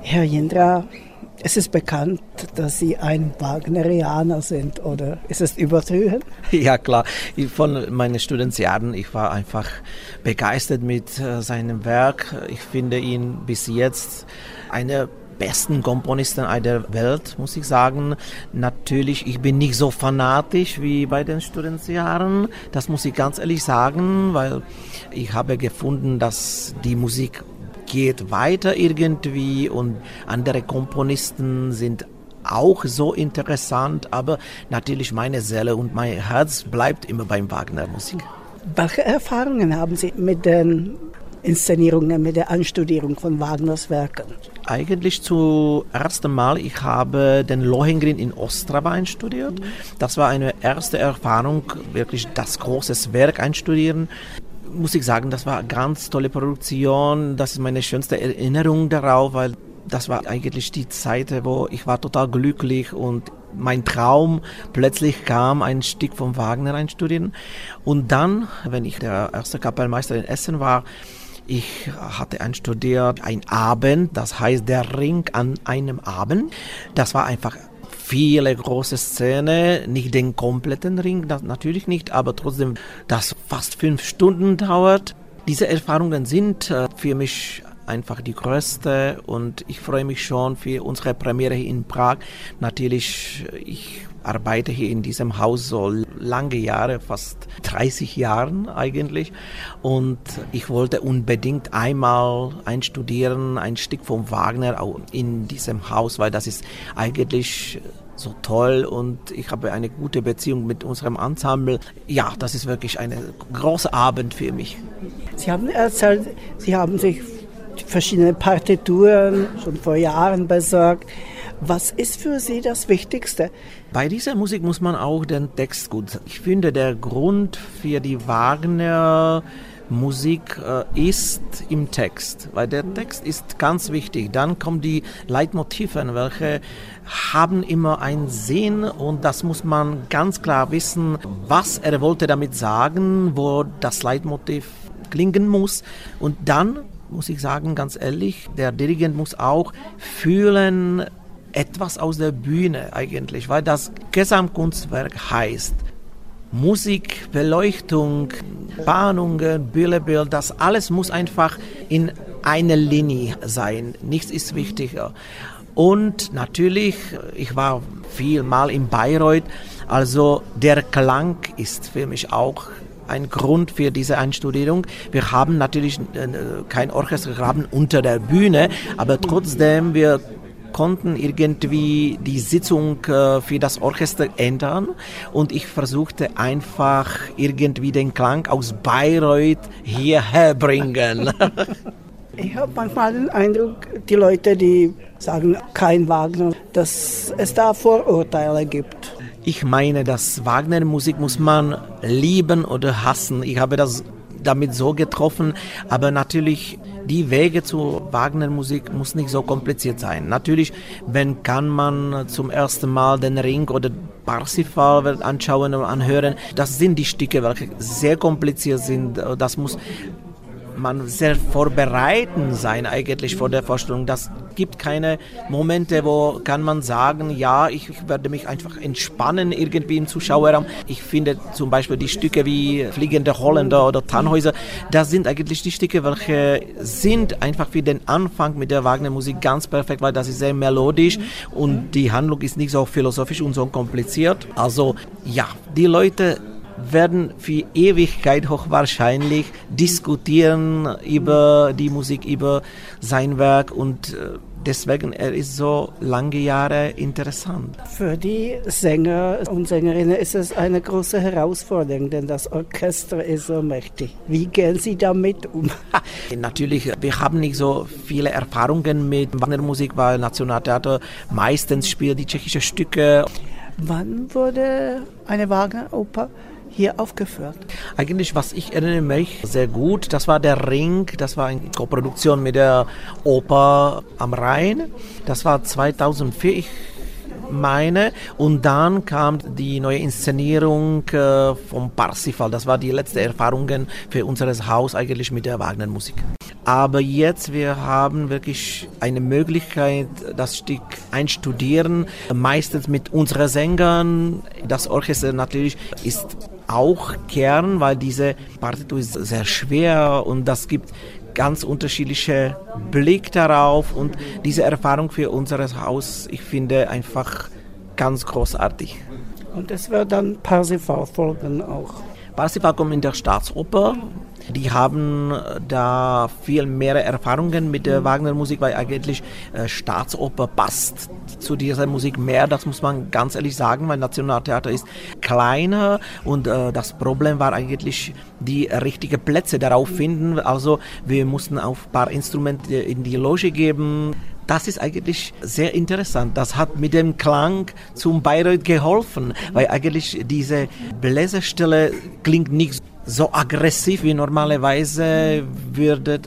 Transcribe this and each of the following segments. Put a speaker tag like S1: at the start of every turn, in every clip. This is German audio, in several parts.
S1: Herr Jindra, es ist bekannt, dass Sie ein Wagnerianer sind, oder ist es übertrieben?
S2: Ja klar, von meinen Studentenjahren, ich war einfach begeistert mit seinem Werk. Ich finde ihn bis jetzt einer besten Komponisten der Welt, muss ich sagen. Natürlich, ich bin nicht so fanatisch wie bei den Studentenjahren, das muss ich ganz ehrlich sagen, weil ich habe gefunden, dass die Musik geht weiter irgendwie und andere Komponisten sind auch so interessant, aber natürlich meine Seele und mein Herz bleibt immer beim Wagner-Musik.
S1: Welche Erfahrungen haben Sie mit den Inszenierungen, mit der Anstudierung von Wagners Werken?
S2: Eigentlich zuerst einmal, ich habe den Lohengrin in Ostrava einstudiert. Das war eine erste Erfahrung, wirklich das große Werk einstudieren. Muss ich sagen, das war eine ganz tolle Produktion. Das ist meine schönste Erinnerung darauf, weil das war eigentlich die Zeit, wo ich war total glücklich und mein Traum plötzlich kam, ein Stück von Wagner einstudieren. Und dann, wenn ich der erste Kapellmeister in Essen war, ich hatte einstudiert ein Abend, das heißt der Ring an einem Abend. Das war einfach viele große Szene, nicht den kompletten Ring, das natürlich nicht, aber trotzdem, das fast 5 Stunden dauert. Diese Erfahrungen sind für mich einfach die größte und ich freue mich schon für unsere Premiere hier in Prag. Natürlich, ich arbeite hier in diesem Haus so lange Jahre, fast 30 Jahren eigentlich, und ich wollte unbedingt einmal einstudieren, ein Stück von Wagner in diesem Haus, weil das ist eigentlich so toll und ich habe eine gute Beziehung mit unserem Ensemble. Ja, das ist wirklich ein großer Abend für mich.
S1: Sie haben erzählt, Sie haben sich verschiedene Partituren schon vor Jahren besorgt. Was ist für Sie das Wichtigste?
S2: Bei dieser Musik muss man auch den Text gut. Ich finde, der Grund für die Wagner-Musik ist im Text, weil der Text ist ganz wichtig. Dann kommen die Leitmotive, welche haben immer einen Sinn und das muss man ganz klar wissen, was er wollte damit sagen, wo das Leitmotiv klingen muss. Und dann muss ich sagen, ganz ehrlich, der Dirigent muss auch fühlen, etwas aus der Bühne eigentlich, weil das Gesamtkunstwerk heißt Musik, Beleuchtung, Bahnungen, Bühnebild, das alles muss einfach in einer Linie sein. Nichts ist wichtiger. Und natürlich, ich war viel mal in Bayreuth, also der Klang ist für mich auch ein Grund für diese Einstudierung. Wir haben natürlich kein Orchestergraben unter der Bühne, aber trotzdem, wir konnten irgendwie die Sitzung für das Orchester ändern und ich versuchte einfach irgendwie den Klang aus Bayreuth hierher bringen.
S1: Ich habe manchmal den Eindruck, die Leute, die sagen, kein Wagner, dass es da Vorurteile gibt.
S2: Ich meine, dass Wagner-Musik muss man lieben oder hassen. Ich habe das damit so getroffen, aber natürlich die Wege zur Wagner-Musik muss nicht so kompliziert sein. Natürlich, kann man zum ersten Mal den Ring oder Parsifal anschauen und anhören. Das sind die Stücke, welche sehr kompliziert sind. Das muss man sehr vorbereiten sein eigentlich vor der Vorstellung. Das gibt keine Momente, wo kann man sagen, ja, ich werde mich einfach entspannen irgendwie im Zuschauerraum. Ich finde zum Beispiel die Stücke wie Fliegende Holländer oder Tannhäuser, das sind eigentlich die Stücke, welche sind einfach für den Anfang mit der Wagner-Musik ganz perfekt, weil das ist sehr melodisch und die Handlung ist nicht so philosophisch und so kompliziert. Also ja, die Leute werden für Ewigkeit hochwahrscheinlich diskutieren über die Musik, über sein Werk und deswegen er ist so lange Jahre interessant.
S1: Für die Sänger und Sängerinnen ist es eine große Herausforderung, denn das Orchester ist so mächtig. Wie gehen Sie damit um?
S2: Natürlich, wir haben nicht so viele Erfahrungen mit Wagner-Musik, weil Nationaltheater meistens spielt die tschechische Stücke.
S1: Wann wurde eine Wagner-Oper hier aufgeführt?
S2: Eigentlich, was ich erinnere mich sehr gut, das war der Ring, das war eine Koproduktion mit der Oper am Rhein. Das war 2004, ich meine. Und dann kam die neue Inszenierung vom Parsifal. Das war die letzte Erfahrung für unser Haus eigentlich mit der Wagner-Musik. Aber jetzt, wir haben wirklich eine Möglichkeit, das Stück einstudieren, meistens mit unseren Sängern. Das Orchester natürlich ist auch Kern, weil diese Partitur ist sehr schwer und das gibt ganz unterschiedliche Blick darauf und diese Erfahrung für unser Haus, ich finde einfach ganz großartig.
S1: Und es wird dann Parsifal folgen auch.
S2: Parsifal kommt in der Staatsoper. Die haben da viel mehr Erfahrungen mit der Wagner-Musik, weil eigentlich Staatsoper passt zu dieser Musik mehr, das muss man ganz ehrlich sagen, weil Nationaltheater ist kleiner und das Problem war eigentlich die richtigen Plätze darauf finden, also wir mussten auf ein paar Instrumente in die Loge geben. Das ist eigentlich sehr interessant. Das hat mit dem Klang zum Bayreuth geholfen, weil eigentlich diese Bläserstelle klingt nicht so aggressiv wie normalerweise würde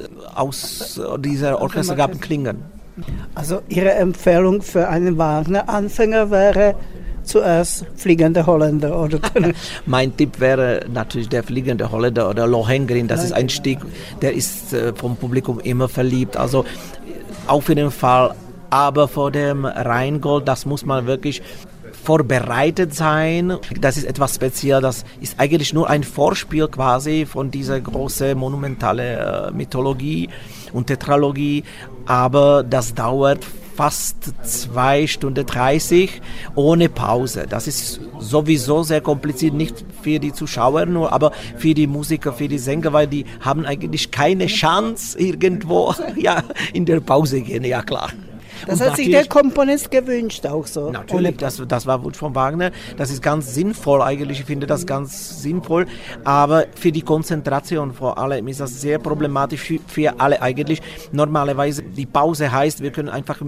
S2: aus dieser Orchestergaben klingen.
S1: Also Ihre Empfehlung für einen Wagner-Anfänger wäre zuerst Fliegende Holländer, oder?
S2: Mein Tipp wäre natürlich der Fliegende Holländer oder Lohengrin. Das ist ein Stück, der ist vom Publikum immer verliebt. Also auf jeden Fall, aber vor dem Rheingold, das muss man wirklich vorbereitet sein. Das ist etwas speziell, das ist eigentlich nur ein Vorspiel quasi von dieser großen monumentale Mythologie und Tetralogie, aber das dauert fast 2 Stunden 30 ohne Pause. Das ist sowieso sehr kompliziert, nicht für die Zuschauer nur, aber für die Musiker, für die Sänger, weil die haben eigentlich keine Chance irgendwo in der Pause gehen, ja klar.
S1: Das hat sich der Komponist gewünscht auch so.
S2: Natürlich, das war Wunsch von Wagner. Das ist ganz sinnvoll eigentlich. Ich finde das ganz sinnvoll. Aber für die Konzentration vor allem ist das sehr problematisch für alle eigentlich. Normalerweise die Pause heißt, wir können einfach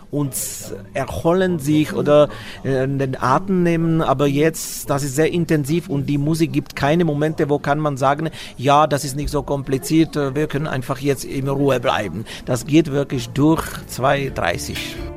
S2: uns erholen sich oder den Atem nehmen, aber jetzt, das ist sehr intensiv und die Musik gibt keine Momente, wo kann man sagen, ja, das ist nicht so kompliziert, wir können einfach jetzt in Ruhe bleiben. Das geht wirklich durch 2:30.